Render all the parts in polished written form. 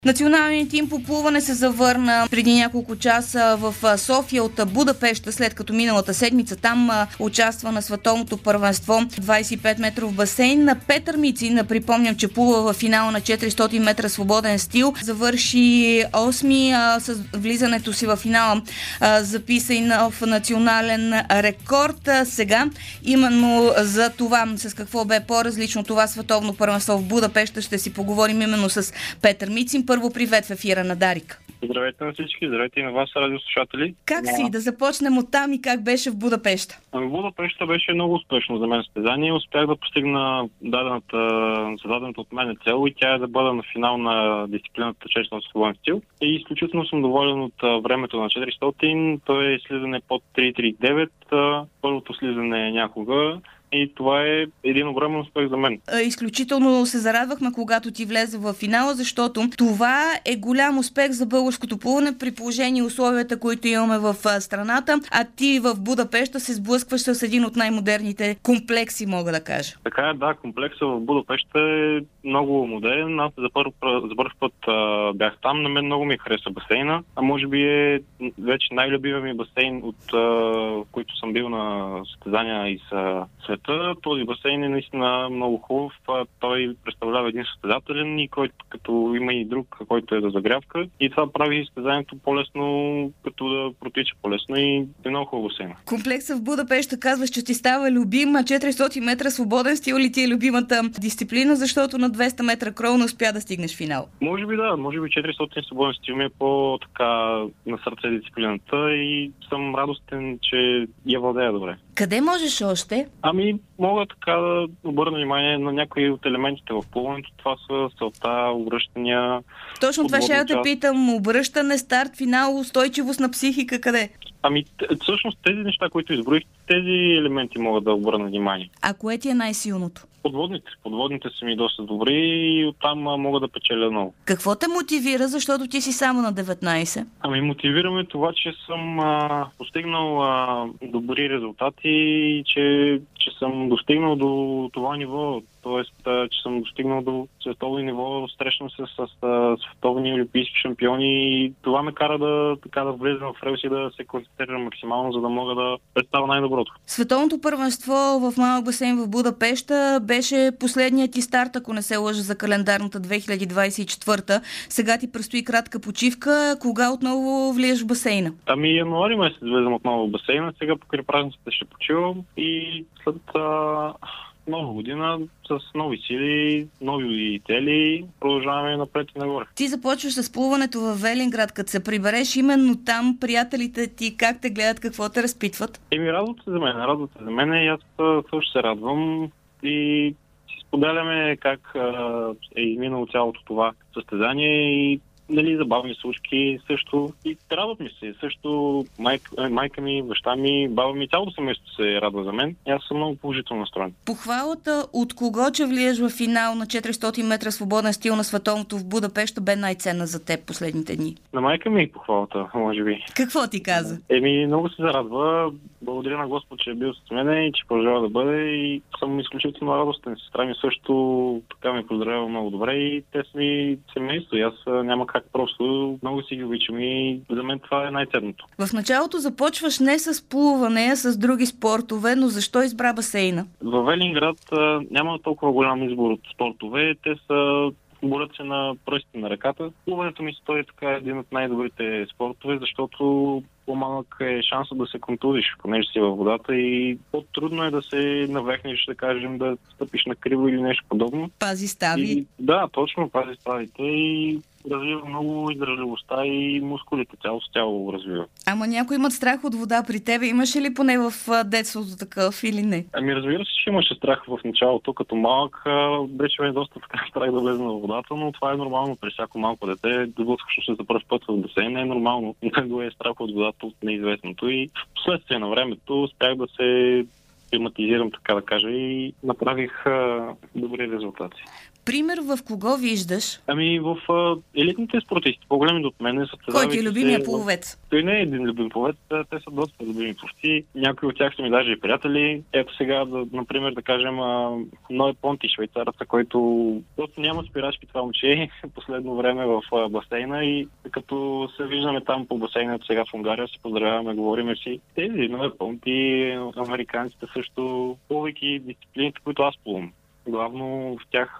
Националният тим по плуване се завърна преди няколко часа в София от Будапеща, след като миналата седмица там участва на световното първенство 25-метров басейн. На Петър Мицин, припомням, че плува в финала на 400 метра свободен стил, завърши 8-ми с влизането си в финала, записа и нов национален рекорд. Сега именно за това, с какво бе по-различно това световно първенство в Будапеща, ще си поговорим именно с Петър Мицин. Първо привет в ефира на Дарик. Здравейте на всички, здравейте и на вас, радиослушатели. Как си? Да започнем оттам и как беше в Будапеща? В Будапеща беше много успешно за мен състезание. Успях да постигна зададената от мен цел и тя е да бъда на финал на дисциплината честно свободен стил. И изключително съм доволен от времето на 400. То е слизане под 3.39. Първото слизане е някога. И това е един огромен успех за мен. Изключително се зарадвахме, когато ти влезе в финала, защото това е голям успех за българското плуване при положение условията, които имаме в страната, а ти в Будапеща се сблъскваш с един от най-модерните комплекси, мога да кажа. Така е, да, комплексът в Будапеща е много модерен. Аз за първ път бях там, на мен много ми хареса басейна, а може би е вече най-любимият ми басейн, от които съм бил на състезания и с света. Този басейн е наистина много хубав. Той представлява един състезателен и който като има и друг, който е за загрявка. И това прави състезанието по-лесно, като да протича по-лесно и е много хубав басейн. Комплексът в Будапеща казваш, че ти става любим. 400 метра свободен стил ли ти е любимата дисциплина, защото на 200 метра крол не успя да стигнеш финал? Може би да, може би 400 свободен стил ми е по-така на сърце дисциплината и съм радостен, че я владея добре. Къде можеш още? Мога така да обърна внимание на някои от елементите в плуването. Това са целта, обръщания. Точно това ще те питам. Обръщане, старт, финал, устойчивост на психика, къде? Всъщност тези неща, които изброих, тези елементи могат да обърна внимание. А кое ти е най-силното? Подводните са ми доста добри и оттам мога да печеля много. Какво те мотивира, защото ти си само на 19? Мотивираме това, че съм постигнал добри резултати и че съм достигнал до това ниво, т.е. че съм достигнал до световно ниво, срещам се с световни олимпийски шампиони и това ме кара да влезем в релси и да се концентрирам максимално, за да мога да представя най-доброто. Световното първенство в малък басейн в Будапеща беше последният ти старт, ако не се лъжа, за календарната 2024. Сега ти предстои кратка почивка. Кога отново влизаш в басейна? Януари месец влезем отново в басейна. Сега покрай празниците ще почивам и след нова година с нови сили, нови цели, продължаваме напред и нагоре. Ти започваш с плуването в Велинград, като се прибереш именно там, приятелите ти как те гледат, какво те разпитват? Радват се за мен и аз също се радвам и си споделяме как е минало цялото това състезание и забавни случки също. И радват ми се. Също майка ми, баща ми, баба ми, цялото семейство се радва за мен. И аз съм много положително настроен. Похвалата от кого, че влияш в финал на 400 метра свободен стил на световното в Будапеща, бе най-ценна за теб последните дни? На майка ми похвалата, може би. Какво ти каза? Много се зарадва. Благодаря на Господ, че е бил с мен и че продължава да бъде и съм изключително радостен. Сестра ми също така ме поздравява много добре и те са ми семейство. И аз няма как, просто много си ги обичам и за мен това е най-ценното. В началото започваш не с плуване, а с други спортове, но защо избра басейна? В Велинград няма толкова голям избор от спортове. Те са борят се на пръстите на ръката. Плуването ми стои така един от най-добрите спортове, защото по-малък е шансът да се контузиш, понеже си във водата и по-трудно е да се навехнеш, да кажем, да стъпиш на криво или нещо подобно. Пази стави. Да, точно, пази ставите и развива много издържливостта и мускулите, цяло с тяло развива. Ама някой имат страх от вода при тебе. Имаше ли поне в детството такъв или не? Разбира се, че имаше страх в началото. Като малък беше ми доста така страх да влезем в водата, но това е нормално при всяко малко дете. Доблъскваш се за първ път в басейна е нормално. Него е страх от водата, от неизвестното и в последствие на времето успях да се климатизирам, така да кажа, и направих добри резултати. Пример в кого виждаш? Ами в елитните спортисти, по-големи от мен са. Кой ти е любимия пловец? Той не е един любим пловец, те са доста любими пловци. Някои от тях са ми даже и приятели. Ето сега, например, да кажем, Ной Понти, швейцарца, който просто няма спирачки това момче последно време в басейна и като се виждаме там по басейна сега в Унгария, се поздравяваме, говориме си. Тези Ной Понти, американците също, повече дисциплините, които аз плувам. Главно в тях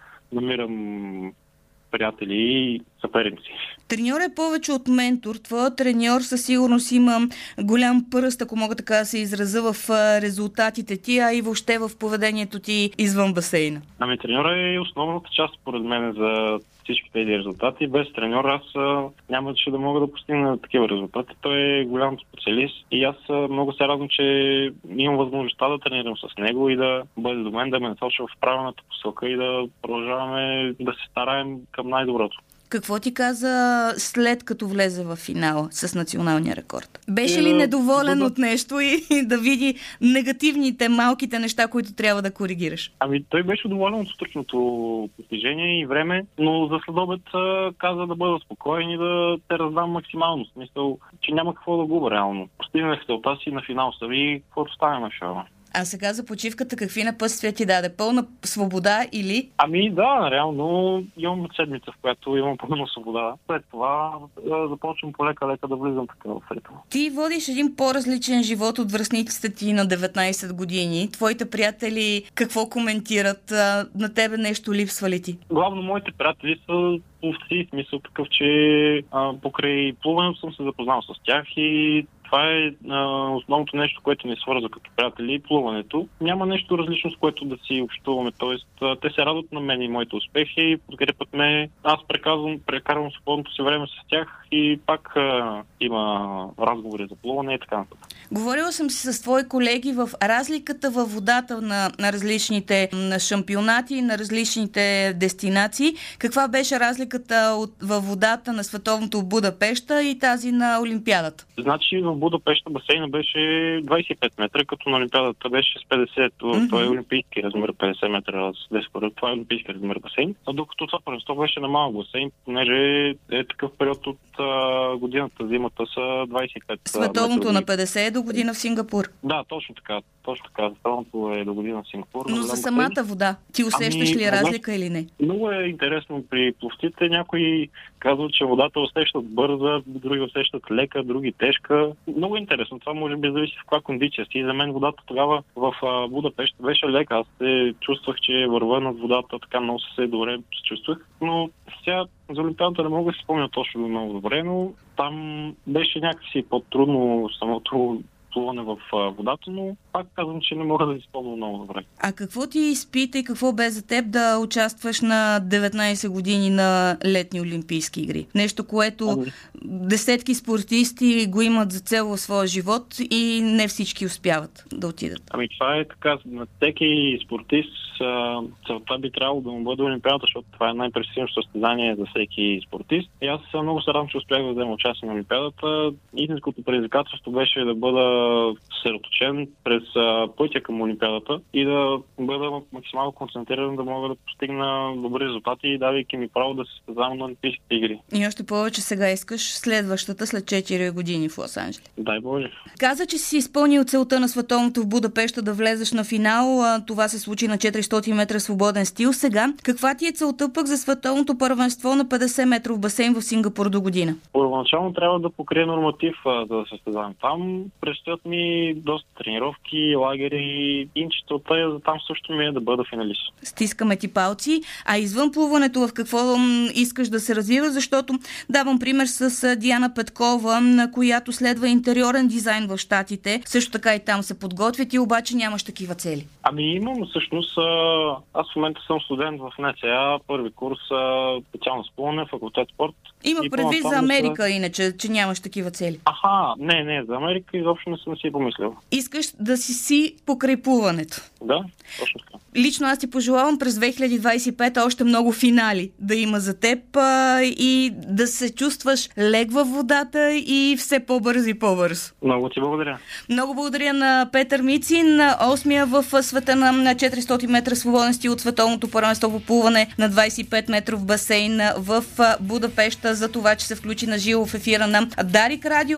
намирам приятели и съперници. Треньор е повече от ментор. Твоят треньор със сигурност има голям пръст, ако мога така да се изразя, в резултатите ти, а и въобще в поведението ти извън басейна. Ами треньора е основната част, според мен, за всички тези резултати. Без треньор аз нямаше да мога да постигна такива резултати. Той е голям специалист и аз много се радвам, че имам възможността да тренирам с него и да бъде до мен, да ме насочва в правилната посока и да продължаваме да се стараем към най-доброто. Какво ти каза след като влезе в финала с националния рекорд? Беше ли недоволен от нещо и да види негативните, малките неща, които трябва да коригираш? Ами той беше доволен от сутрешното постижение и време, но за следобед каза да бъда спокоен и да те раздам максимално. В смисъл, че няма какво да губя реално. Постигнах целта си на финал са и каквото стане на шоу. А сега за почивката какви напътствия ти даде? Пълна свобода или? Ами да, реално имам седмица, в която имам пълна свобода. След това започвам полека-лека да влизам така в ритъм. Ти водиш един по-различен живот от връстниците ти на 19 години. Твоите приятели какво коментират? На тебе нещо липсва ли ти? Главно моите приятели са пловци, в смисъл такъв, че покрай плуването съм се запознал с тях и това е основното нещо, което ни свързва като приятели и плуването. Няма нещо различно, с което да си общуваме. Тоест, те се радват на мен и моите успехи, подкрепят ме. Аз прекарвам свободното си време с тях и пак има разговори за плуване и така нататък. Говорила съм си с твои колеги в разликата във водата на различните шампионати, на различните дестинации. Каква беше разликата във водата на световното в Будапеща и тази на Олимпиадата? Значи в Будапеща басейна беше 25 метра, като на Олимпиадата беше с 50. Това е олимпийски размер, 50 метра с 10. Това е олимпийски размер басейн. А докато това първенство беше на малък басейн, понеже е такъв период от годината, зимата са 25. Световното на 50 до година в Сингапур. Да, точно така. Световното е до година в Сингапур. Но за самата вода, ти усещаш ли разлика или не? Много е интересно при пловците. Някои казват, че водата усещат бърза, други усещат лека, други тежка. Много е интересно. Това може би зависи в каква кондиция си. За мен водата тогава в Будапеща беше лека. Аз се чувствах, че върва над водата, така много се добре се чувствах. Но сега за Олимпиадата не мога да си спомня точно много добре, но там беше някакси по-трудно самото плуване в водата, но пак казвам, че не мога да си спомня много добре. А какво ти изпита и какво бе за теб да участваш на 19 години на летни олимпийски игри? Нещо, което десетки спортисти го имат за цел в своя живот и не всички успяват да отидат. Ами това е така. На всеки спортист целта би трябвало да му бъде Олимпиадата, защото това е най-престижното състезание за всеки спортист. И аз много се радвам, че успях да взема участие на Олимпиадата. Истинското предизвикателство беше да бъда съсредоточен през пътя към Олимпиадата и да бъда максимално концентриран, да мога да постигна добри резултати, давайки ми право да се състезавам на Олимпийските игри. И още повече сега искаш следващата след 4 години в Лос-Анджелес. Дай Боже. Каза, че си изпълнил целта на световното в Будапеща да влезеш на финал. Това се случи на 400 метра свободен стил. Сега, каква ти е целта пък за световното първенство на 50 метров басейн в Сингапур до година? Първоначално трябва да покрия норматив, за да се състезавам там. Предстоят ми доста тренировки, лагери и целта за там също ми е да бъда финалист. Стискаме ти палци. А извън плуването в какво искаш да се развива? Защото давам пример с Диана Петкова, на която следва интериорен дизайн в Щатите. Също така и там се подготвят и обаче нямаш такива цели. Ами имам всъщност. Аз в момента съм студент в НЦА, първи курс специално с плуване, факултет спорт. Има предвид за Америка, иначе, че нямаш такива цели. Не, за Америка изобщо не съм си помислил. Искаш да си покрай плуването. Да, точно така. Лично аз ти пожелавам през 2025 още много финали да има за теб и да се чувстваш лег във водата и все по-бързо и по-бързо. Много ти благодаря. Много благодаря на Петър Мицин, 8-я в света на 400 метра свободен стил от световното първенство по плуване на 25 метров басейн в Будапеща, за това, че се включи на живо в ефира на Дарик Радио.